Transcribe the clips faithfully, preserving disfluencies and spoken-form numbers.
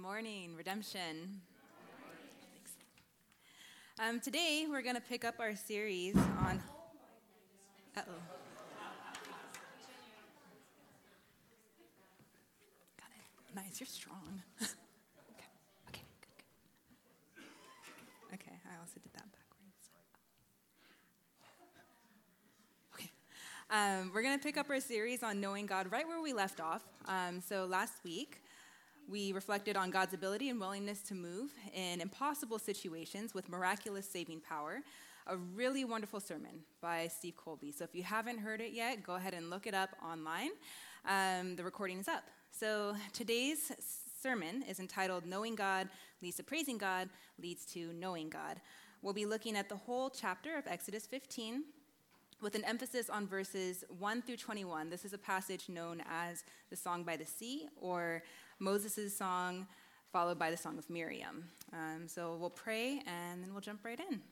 morning, Redemption. Thanks. Um, today, we're going to pick up our series on... Uh-oh. Got it. Nice, you're strong. okay, okay, good, good. Okay, I also did that backwards. Okay. Um, we're going to pick up our series on knowing God right where we left off. Um, so last week, we reflected on God's ability and willingness to move in impossible situations with miraculous saving power. A really wonderful sermon by Steve Colby. So if you haven't heard it yet, go ahead and look it up online. Um, the recording is up. So today's sermon is entitled Knowing God Leads to Praising God, Leads to Knowing God. We'll be looking at the whole chapter of Exodus fifteen with an emphasis on verses one through twenty-one. This is a passage known as the Song by the Sea, or Moses' song, followed by the Song of Miriam. Um, so we'll pray, and then we'll jump right in.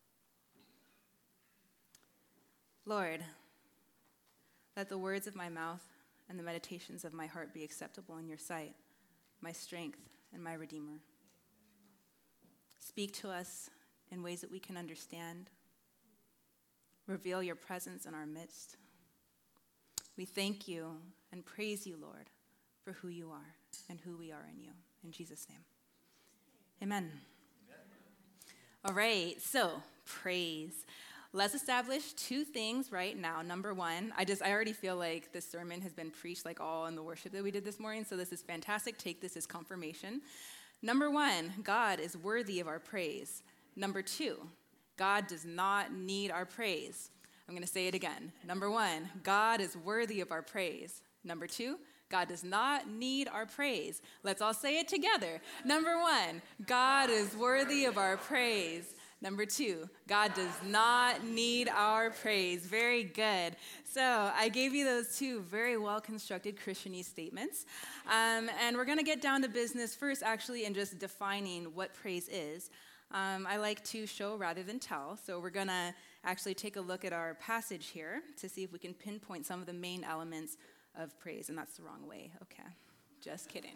Lord, let the words of my mouth and the meditations of my heart be acceptable in your sight, my strength and my Redeemer. Speak to us in ways that we can understand. Reveal your presence in our midst. We thank you and praise you, Lord, for who you are and who we are in you. In Jesus' name, amen. Amen. All right, so praise. Let's establish two things right now. Number one, I just I already feel like this sermon has been preached like all in the worship that we did this morning, so this is fantastic. Take this as confirmation. Number one, God is worthy of our praise. Number two, God does not need our praise. I'm going to say it again. Number one, God is worthy of our praise. Number two, God does not need our praise. Let's all say it together. Number one, God is worthy of our praise. Number two, God does not need our praise. Very good. So I gave you those two very well-constructed Christianese statements. Um, and we're going to get down to business first, actually, in just defining what praise is. Um, I like to show rather than tell. So we're going to actually take a look at our passage here to see if we can pinpoint some of the main elements of praise. And that's the wrong way. Okay, just kidding.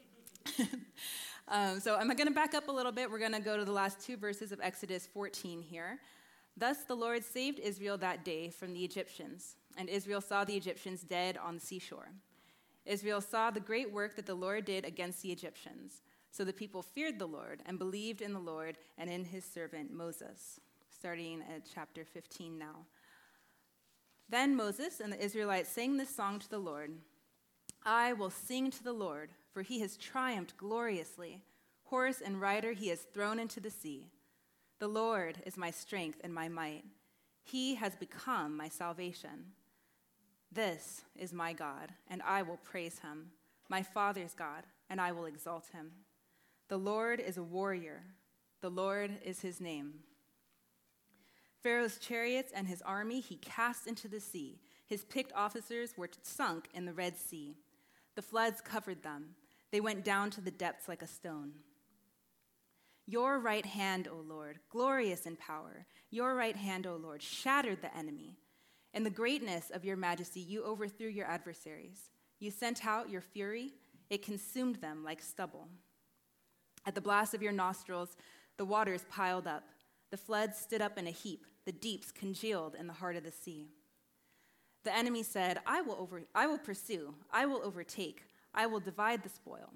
um, so I'm going to back up a little bit. We're going to go to the last two verses of Exodus fourteen here. Thus the Lord saved Israel that day from the Egyptians, and Israel saw the Egyptians dead on the seashore. Israel saw the great work that the Lord did against the Egyptians. So the people feared the Lord and believed in the Lord and in his servant Moses. Starting at chapter fifteen now. Then Moses and the Israelites sang this song to the Lord. I will sing to the Lord, for he has triumphed gloriously. Horse and rider he has thrown into the sea. The Lord is my strength and my might. He has become my salvation. This is my God, and I will praise him, my father's God, and I will exalt him. The Lord is a warrior. The Lord is his name. Pharaoh's chariots and his army he cast into the sea. His picked officers were sunk in the Red Sea. The floods covered them. They went down to the depths like a stone. Your right hand, O Lord, glorious in power, your right hand, O Lord, shattered the enemy. In the greatness of your majesty, you overthrew your adversaries. You sent out your fury. It consumed them like stubble. At the blast of your nostrils, the waters piled up. The floods stood up in a heap. The deeps congealed in the heart of the sea. The enemy said, I will over, I will pursue. I will overtake. I will divide the spoil.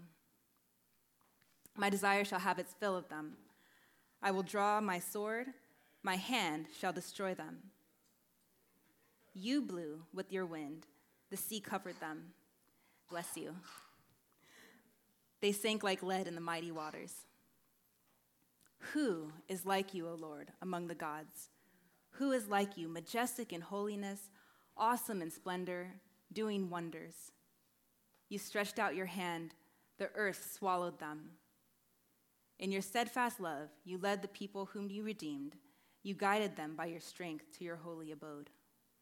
My desire shall have its fill of them. I will draw my sword. My hand shall destroy them. You blew with your wind. The sea covered them. Bless you. They sank like lead in the mighty waters. Who is like you, O Lord, among the gods? Who is like you, majestic in holiness, awesome in splendor, doing wonders? You stretched out your hand, the earth swallowed them. In your steadfast love, you led the people whom you redeemed. You guided them by your strength to your holy abode.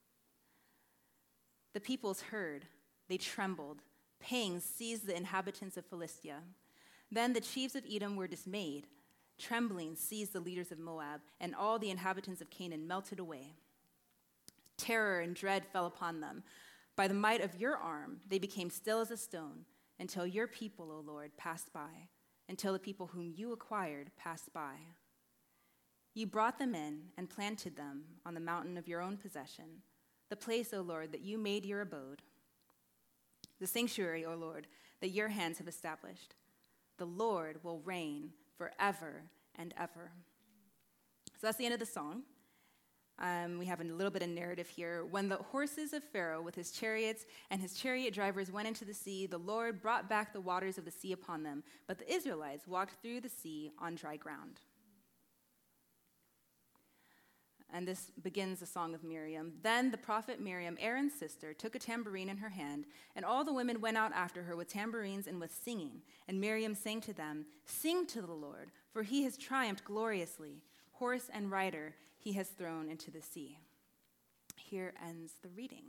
The peoples heard, they trembled. Pangs seized the inhabitants of Philistia. Then the chiefs of Edom were dismayed. Trembling seized the leaders of Moab, and all the inhabitants of Canaan melted away. Terror and dread fell upon them. By the might of your arm, they became still as a stone, until your people, O Lord, passed by. until the people whom you acquired passed by. You brought them in and planted them on the mountain of your own possession, the place, O Lord, that you made your abode, the sanctuary, O Lord, that your hands have established. The Lord will reign forever and ever. So that's the end of the song. Um, we have a little bit of narrative here. When the horses of Pharaoh with his chariots and his chariot drivers went into the sea, the Lord brought back the waters of the sea upon them, but the Israelites walked through the sea on dry ground. And this begins the song of Miriam. Then the prophet Miriam, Aaron's sister, took a tambourine in her hand, and all the women went out after her with tambourines and with singing. And Miriam sang to them, "Sing to the Lord, for he has triumphed gloriously. Horse and rider he has thrown into the sea." Here ends the reading.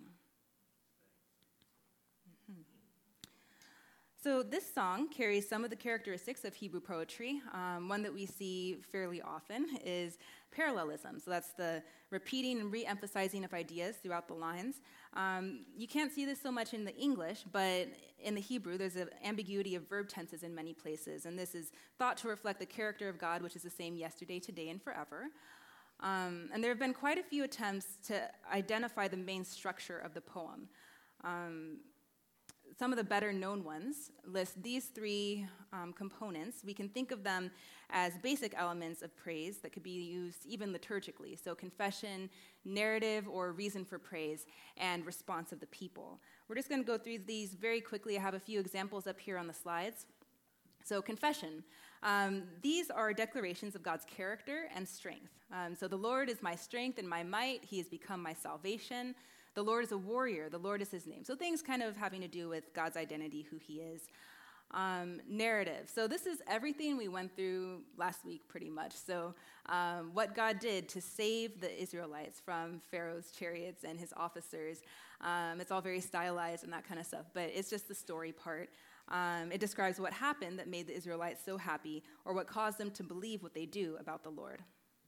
Mm-hmm. So this song carries some of the characteristics of Hebrew poetry. Um, one that we see fairly often is parallelism. So that's the repeating and re-emphasizing of ideas throughout the lines. Um, you can't see this so much in the English, but in the Hebrew, there's an ambiguity of verb tenses in many places, and this is thought to reflect the character of God, which is the same yesterday, today, and forever. Um, and there have been quite a few attempts to identify the main structure of the poem. Um, Some of the better-known ones list these three um, components. We can think of them as basic elements of praise that could be used even liturgically. So confession, narrative or reason for praise, and response of the people. We're just going to go through these very quickly. I have a few examples up here on the slides. So confession. Um, these are declarations of God's character and strength. Um, so the Lord is my strength and my might. He has become my salvation. The Lord is a warrior. The Lord is his name. So things kind of having to do with God's identity, who he is. Um, narrative. So this is everything we went through last week pretty much. So um, what God did to save the Israelites from Pharaoh's chariots and his officers. Um, it's all very stylized and that kind of stuff, but it's just the story part. Um, it describes what happened that made the Israelites so happy or what caused them to believe what they do about the Lord.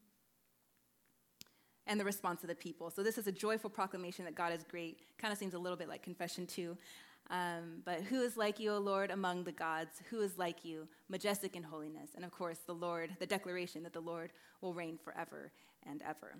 And the response of the people. So this is a joyful proclamation that God is great. Kind of seems a little bit like confession too. Um, but who is like you, O Lord, among the gods? Who is like you, majestic in holiness? And of course, the Lord, the declaration that the Lord will reign forever and ever.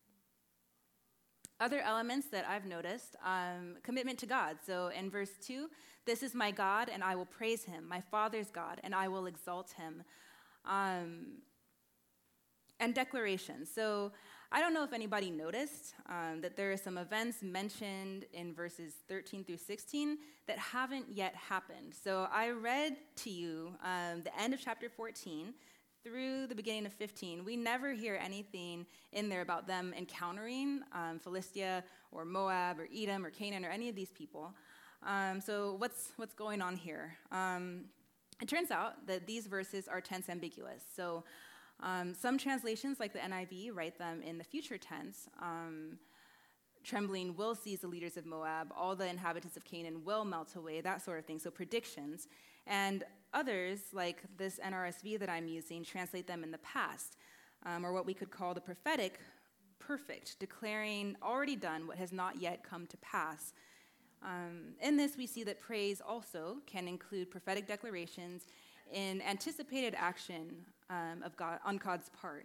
Other elements that I've noticed, um, commitment to God. So in verse two, this is my God, and I will praise him, my Father's God, and I will exalt him. Um, and declaration. So I don't know if anybody noticed um, that there are some events mentioned in verses thirteen through sixteen that haven't yet happened. So I read to you um, the end of chapter fourteen through the beginning of fifteen. We never hear anything in there about them encountering um, Philistia or Moab or Edom or Canaan or any of these people. Um, so what's what's going on here? Um, it turns out that these verses are tense ambiguous. So Um, some translations, like the N I V, write them in the future tense. Um, trembling will seize the leaders of Moab. All the inhabitants of Canaan will melt away, that sort of thing. So predictions. And others, like this N R S V that I'm using, translate them in the past, um, or what we could call the prophetic perfect, declaring already done what has not yet come to pass. Um, in this, we see that praise also can include prophetic declarations in anticipated action um, of God on God's part.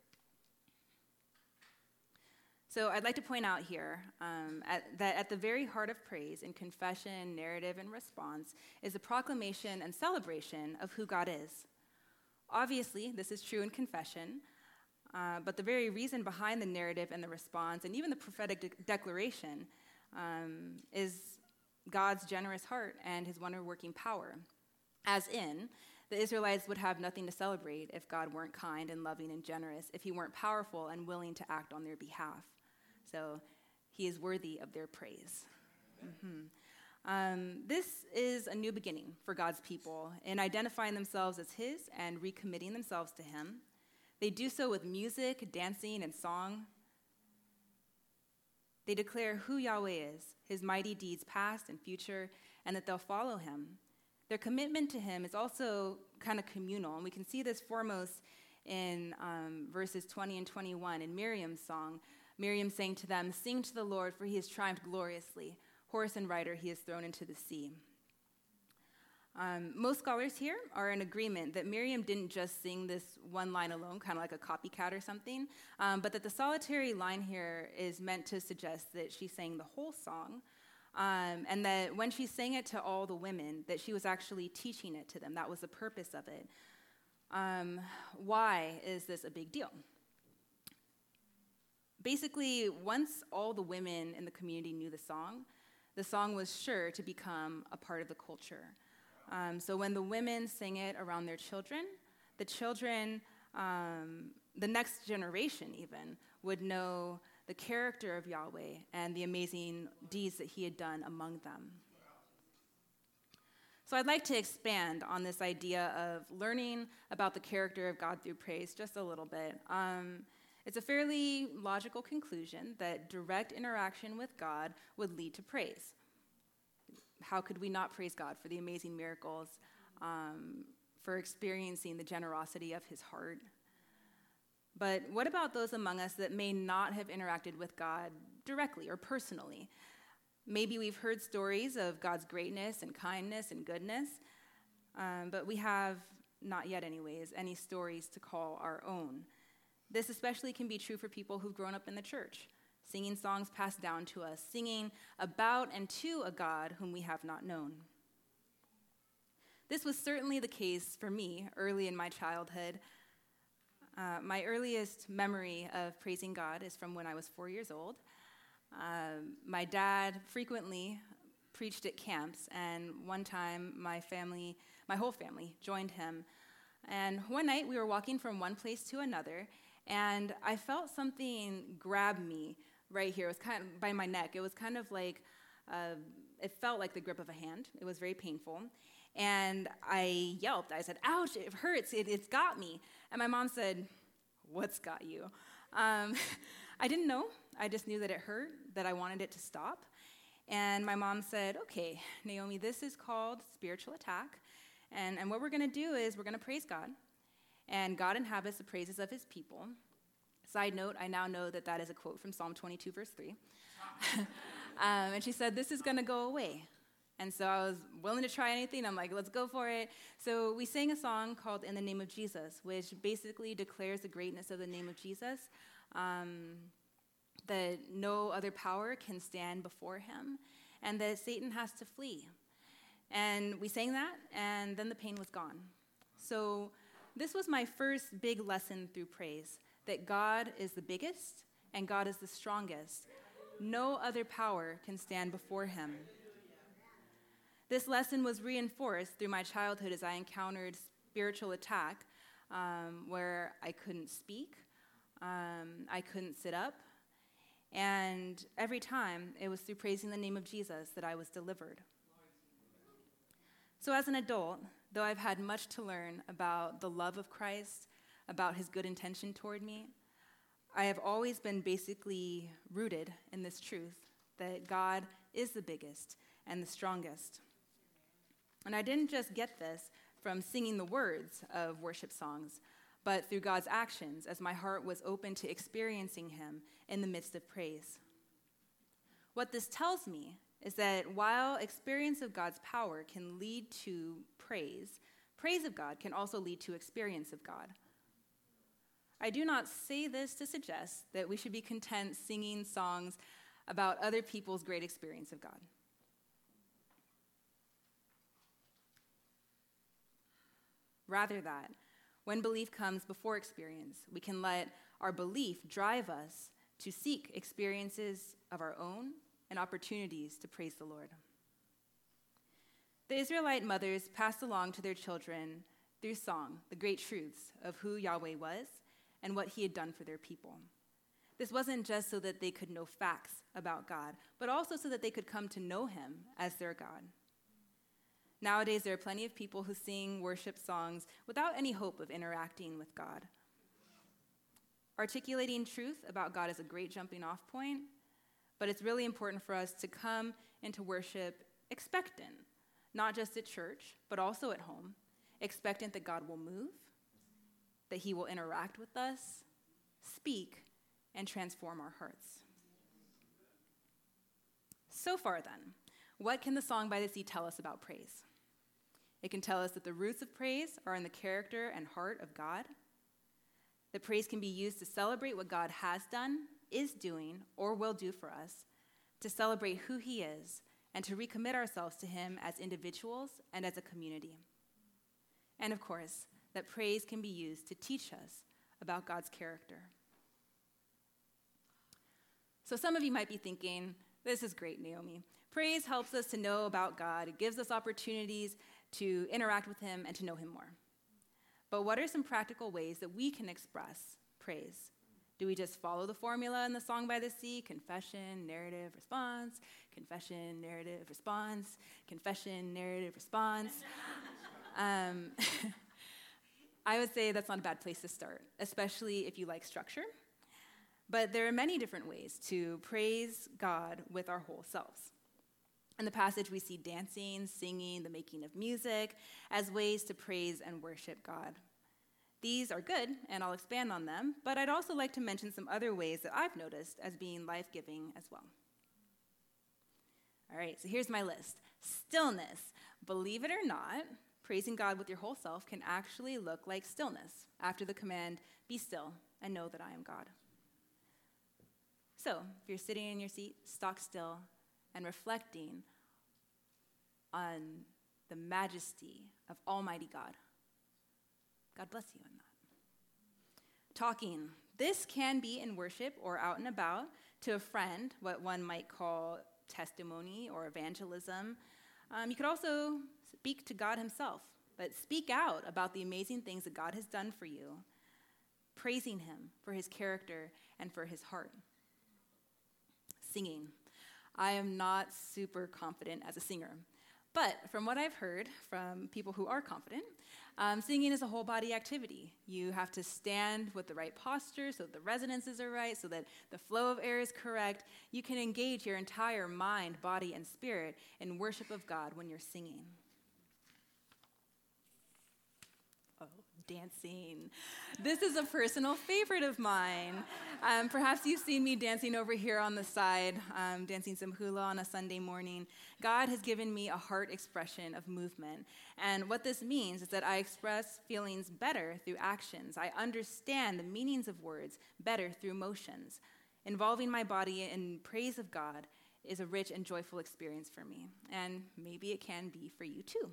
So I'd like to point out here um, at, that at the very heart of praise in confession, narrative, and response is a proclamation and celebration of who God is. Obviously, this is true in confession, uh, but the very reason behind the narrative and the response, and even the prophetic de- declaration, um, is God's generous heart and his wonder-working power. As in, the Israelites would have nothing to celebrate if God weren't kind and loving and generous, if he weren't powerful and willing to act on their behalf. So he is worthy of their praise. Mm-hmm. Um, this is a new beginning for God's people in identifying themselves as his and recommitting themselves to him. They do so with music, dancing, and song. They declare who Yahweh is, his mighty deeds past and future, and that they'll follow him. Their commitment to him is also kind of communal, and we can see this foremost in um, verses twenty and twenty-one in Miriam's song. Miriam saying to them, "Sing to the Lord, for he has triumphed gloriously. Horse and rider he has thrown into the sea." Um, most scholars here are in agreement that Miriam didn't just sing this one line alone, kind of like a copycat or something, um, but that the solitary line here is meant to suggest that she sang the whole song, um, and that when she sang it to all the women, that she was actually teaching it to them. That was the purpose of it. Um, why is this a big deal? Basically, once all the women in the community knew the song, the song was sure to become a part of the culture. Um, so when the women sang it around their children, the children, um, the next generation even, would know the character of Yahweh and the amazing deeds that he had done among them. So I'd like to expand on this idea of learning about the character of God through praise just a little bit. Um, it's a fairly logical conclusion that direct interaction with God would lead to praise. How could we not praise God for the amazing miracles, um, for experiencing the generosity of his heart? But what about those among us that may not have interacted with God directly or personally? Maybe we've heard stories of God's greatness and kindness and goodness, um, but we have not yet anyways any stories to call our own. This especially can be true for people who've grown up in the church, singing songs passed down to us, singing about and to a God whom we have not known. This was certainly the case for me early in my childhood. Uh, my earliest memory of praising God is from when I was four years old. Um, my dad frequently preached at camps, and one time my family, my whole family, joined him. And one night we were walking from one place to another, and I felt something grab me right here. It was kind of by my neck. It was kind of like, uh, it felt like the grip of a hand. It was very painful. And I yelped. I said, ouch, it hurts. It, it's got me. And my mom said, what's got you? Um, I didn't know. I just knew that it hurt, that I wanted it to stop. And my mom said, okay, Naomi, this is called spiritual attack. And, and what we're going to do is we're going to praise God. And God inhabits the praises of his people. Side note, I now know that that is a quote from Psalm twenty-two, verse three. um, and she said, this is going to go away. And so I was willing to try anything. I'm like, let's go for it. So we sang a song called In the Name of Jesus, which basically declares the greatness of the name of Jesus, um, that no other power can stand before him, and that Satan has to flee. And we sang that, and then the pain was gone. So this was my first big lesson through praise, that God is the biggest and God is the strongest. No other power can stand before him. This lesson was reinforced through my childhood as I encountered spiritual attack, um, where I couldn't speak, um, I couldn't sit up, and every time it was through praising the name of Jesus that I was delivered. So as an adult, though I've had much to learn about the love of Christ, about his good intention toward me, I have always been basically rooted in this truth that God is the biggest and the strongest. And I didn't just get this from singing the words of worship songs, but through God's actions as my heart was open to experiencing him in the midst of praise. What this tells me is that while experience of God's power can lead to praise, praise of God can also lead to experience of God. I do not say this to suggest that we should be content singing songs about other people's great experience of God. Rather that, when belief comes before experience, we can let our belief drive us to seek experiences of our own and opportunities to praise the Lord. The Israelite mothers passed along to their children through song the great truths of who Yahweh was and what he had done for their people. This wasn't just so that they could know facts about God, but also so that they could come to know him as their God. Nowadays, there are plenty of people who sing worship songs without any hope of interacting with God. Articulating truth about God is a great jumping off point, but it's really important for us to come into worship expectant, not just at church, but also at home, expectant that God will move, that he will interact with us, speak, and transform our hearts. So far then, what can the Song by the Sea tell us about praise? It can tell us that the roots of praise are in the character and heart of God. That praise can be used to celebrate what God has done, is doing, or will do for us, to celebrate who he is, and to recommit ourselves to him as individuals and as a community. And of course, that praise can be used to teach us about God's character. So some of you might be thinking, this is great, Naomi. Praise helps us to know about God. It gives us opportunities to interact with him and to know him more. But what are some practical ways that we can express praise? Do we just follow the formula in the Song by the Sea? Confession, narrative, response. Confession, narrative, response. Confession, narrative, response. um, I would say that's not a bad place to start, especially if you like structure. But there are many different ways to praise God with our whole selves. In the passage, we see dancing, singing, the making of music as ways to praise and worship God. These are good, and I'll expand on them, but I'd also like to mention some other ways that I've noticed as being life-giving as well. All right, so here's my list. Stillness. Believe it or not, praising God with your whole self can actually look like stillness after the command, be still and know that I am God. So, if you're sitting in your seat, stock still and reflecting on the majesty of Almighty God. God bless you in that. Talking. This can be in worship or out and about to a friend, what one might call testimony or evangelism. Um, you could also speak to God himself, but speak out about the amazing things that God has done for you, praising him for his character and for his heart. Singing. I am not super confident as a singer, but from what I've heard from people who are confident, um, singing is a whole body activity. You have to stand with the right posture so that the resonances are right, so that the flow of air is correct. You can engage your entire mind, body, and spirit in worship of God when you're singing. Oh, dancing. This is a personal favorite of mine. Um, perhaps you've seen me dancing over here on the side, um, dancing some hula on a Sunday morning. God has given me a heart expression of movement. And what this means is that I express feelings better through actions. I understand the meanings of words better through motions. Involving my body in praise of God is a rich and joyful experience for me. And maybe it can be for you too.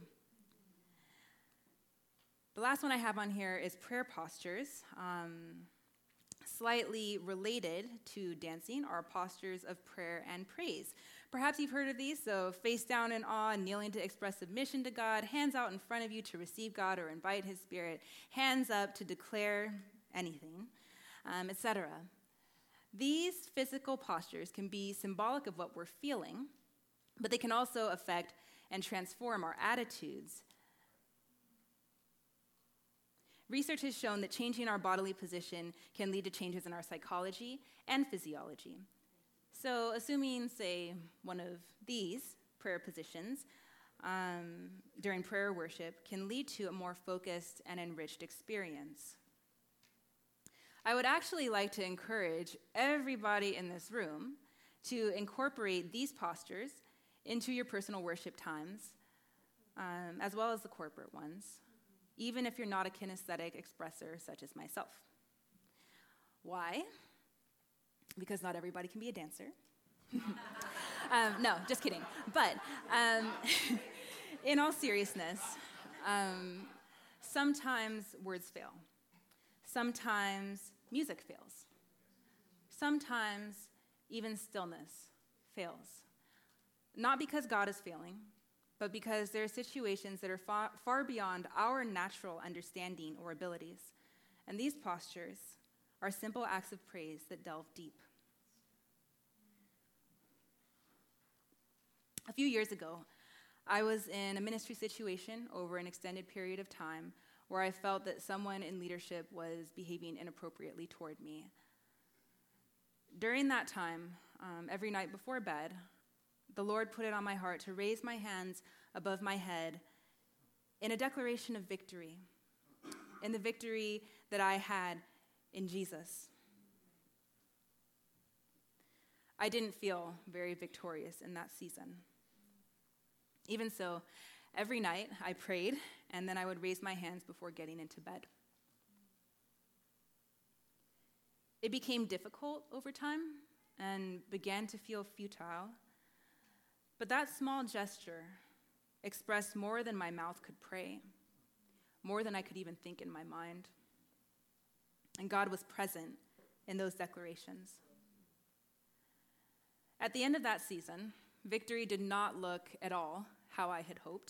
The last one I have on here is prayer postures. Um, slightly related to dancing are postures of prayer and praise. Perhaps you've heard of these, so face down in awe, kneeling to express submission to God, hands out in front of you to receive God or invite his spirit, hands up to declare anything, um, et cetera. These physical postures can be symbolic of what we're feeling, but they can also affect and transform our attitudes. Research has shown that changing our bodily position can lead to changes in our psychology and physiology. So assuming, say, one of these prayer positions um, during prayer worship can lead to a more focused and enriched experience. I would actually like to encourage everybody in this room to incorporate these postures into your personal worship times, um, as well as the corporate ones, even if you're not a kinesthetic expressor such as myself. Why? Because not everybody can be a dancer. um, no, just kidding. But um, in all seriousness, um, sometimes words fail. Sometimes music fails. Sometimes even stillness fails. Not because God is failing, but because there are situations that are far, far beyond our natural understanding or abilities. And these postures are simple acts of praise that delve deep. A few years ago, I was in a ministry situation over an extended period of time where I felt that someone in leadership was behaving inappropriately toward me. During that time, um, every night before bed, the Lord put it on my heart to raise my hands above my head in a declaration of victory, in the victory that I had in Jesus. I didn't feel very victorious in that season. Even so, Every night I prayed, and then I would raise my hands before getting into bed. It became difficult over time and began to feel futile, but that small gesture expressed more than my mouth could pray, more than I could even think in my mind. And God was present in those declarations. At the end of that season, victory did not look at all how I had hoped.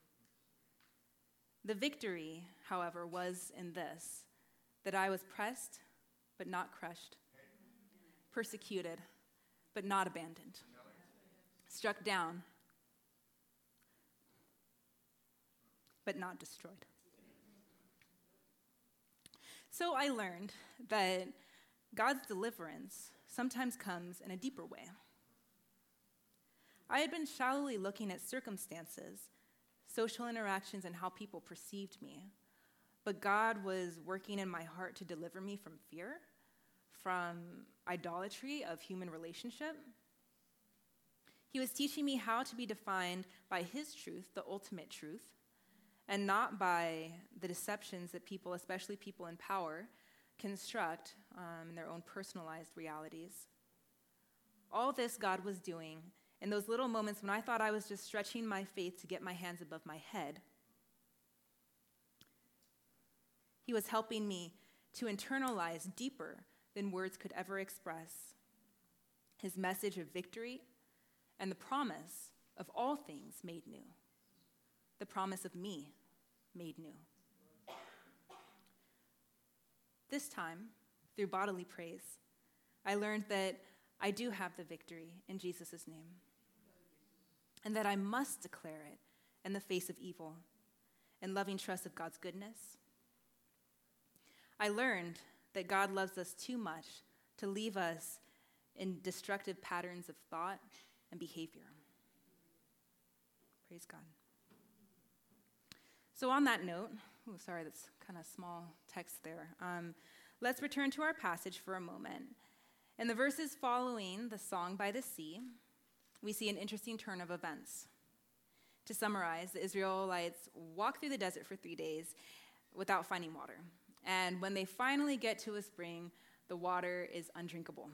The victory, however, was in this, that I was pressed but not crushed, persecuted but not abandoned, struck down but not destroyed. So I learned that God's deliverance sometimes comes in a deeper way. I had been shallowly looking at circumstances, social interactions, and how people perceived me. But God was working in my heart to deliver me from fear, from idolatry of human relationship. He was teaching me how to be defined by his truth, the ultimate truth, and not by the deceptions that people, especially people in power, construct um, in their own personalized realities. All this God was doing in those little moments when I thought I was just stretching my faith to get my hands above my head. He was helping me to internalize deeper than words could ever express his message of victory and the promise of all things made new, the promise of me made new. This time, through bodily praise, I learned that I do have the victory in Jesus' name, and that I must declare it in the face of evil, in loving trust of God's goodness. I learned that God loves us too much to leave us in destructive patterns of thought and behavior. Praise God. So on that note, oh, sorry, that's kind of small text there. Um, let's return to our passage for a moment. In the verses following the song by the sea, we see an interesting turn of events. To summarize, the Israelites walk through the desert for three days without finding water. And when they finally get to a spring, the water is undrinkable.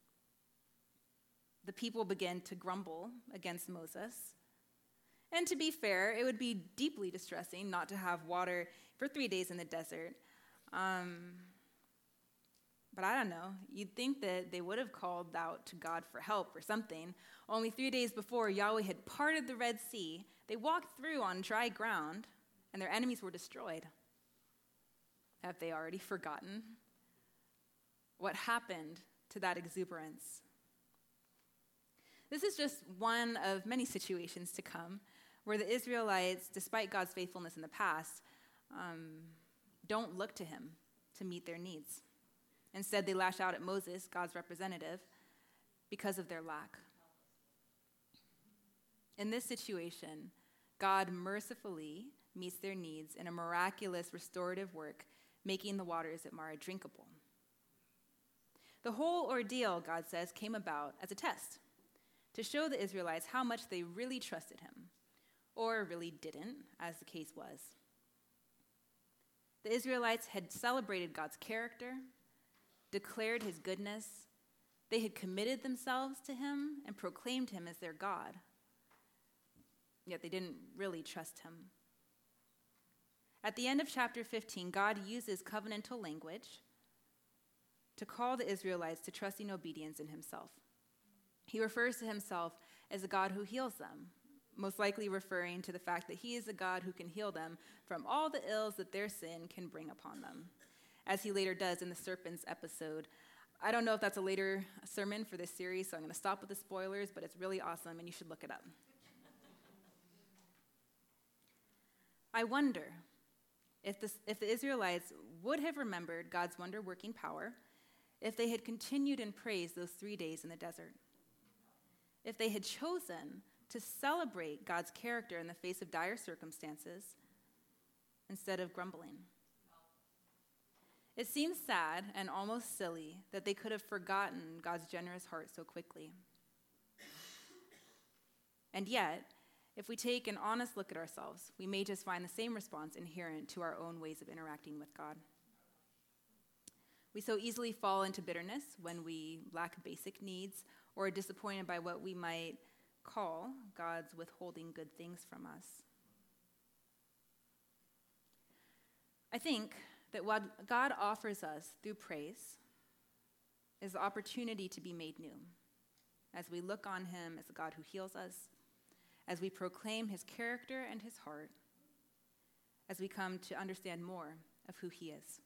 The people begin to grumble against Moses. And to be fair, it would be deeply distressing not to have water for three days in the desert. Um, but I don't know. You'd think that they would have called out to God for help or something. Only three days before, Yahweh had parted the Red Sea. They walked through on dry ground, and their enemies were destroyed. Have they already forgotten what happened to that exuberance? This is just one of many situations to come where the Israelites, despite God's faithfulness in the past, um, don't look to him to meet their needs. Instead, they lash out at Moses, God's representative, because of their lack. In this situation, God mercifully meets their needs in a miraculous restorative work, making the waters at Marah drinkable. The whole ordeal, God says, came about as a test to show the Israelites how much they really trusted him, or really didn't, as the case was. The Israelites had celebrated God's character, declared his goodness. They had committed themselves to him and proclaimed him as their God. Yet they didn't really trust him. At the end of chapter fifteen, God uses covenantal language to call the Israelites to trusting obedience in himself. He refers to himself as a God who heals them, most likely referring to the fact that he is a God who can heal them from all the ills that their sin can bring upon them, as he later does in the serpents episode. I don't know if that's a later sermon for this series, so I'm going to stop with the spoilers, but it's really awesome, and you should look it up. I wonder if, this, if the Israelites would have remembered God's wonder-working power if they had continued in praise those three days in the desert. If they had chosen to celebrate God's character in the face of dire circumstances instead of grumbling. It seems sad and almost silly that they could have forgotten God's generous heart so quickly. And yet, If we take an honest look at ourselves, we may just find the same response inherent to our own ways of interacting with God. We so easily fall into bitterness when we lack basic needs or are disappointed by what we might call God's withholding good things from us. I think that what God offers us through praise is the opportunity to be made new as we look on him as the God who heals us, as we proclaim his character and his heart, as we come to understand more of who he is.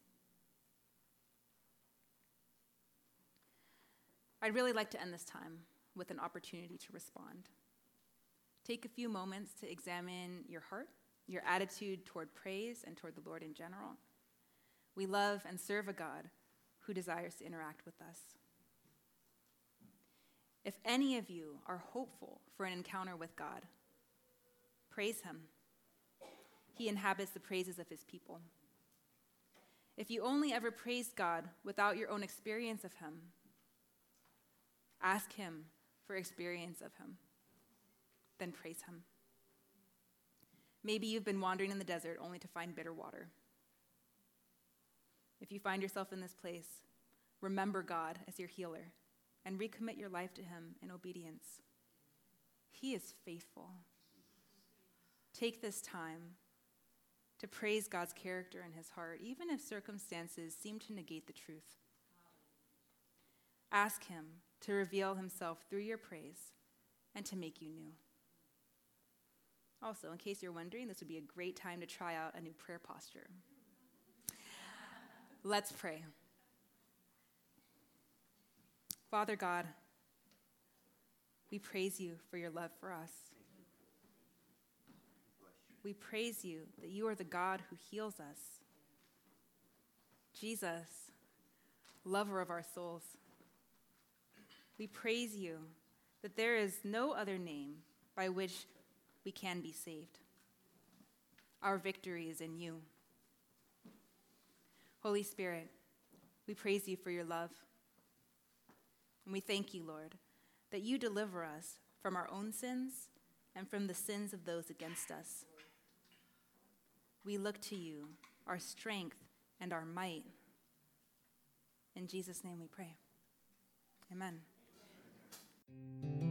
I'd really like to end this time with an opportunity to respond. Take a few moments to examine your heart, your attitude toward praise and toward the Lord in general. We love and serve a God who desires to interact with us. If any of you are hopeful for an encounter with God, praise him. He inhabits the praises of his people. If you only ever praise God without your own experience of him, ask him for experience of him, then praise him. Maybe you've been wandering in the desert only to find bitter water. If you find yourself in this place, remember God as your healer and recommit your life to him in obedience. He is faithful. Take this time to praise God's character in his heart, even if circumstances seem to negate the truth. Ask him to reveal himself through your praise and to make you new. Also, in case you're wondering, this would be a great time to try out a new prayer posture. Let's pray. Father God, we praise you for your love for us. We praise you that you are the God who heals us. Jesus, lover of our souls, we praise you that there is no other name by which we can be saved. Our victory is in you. Holy Spirit, we praise you for your love. And we thank you, Lord, that you deliver us from our own sins and from the sins of those against us. We look to you, our strength and our might. In Jesus' name we pray. Amen.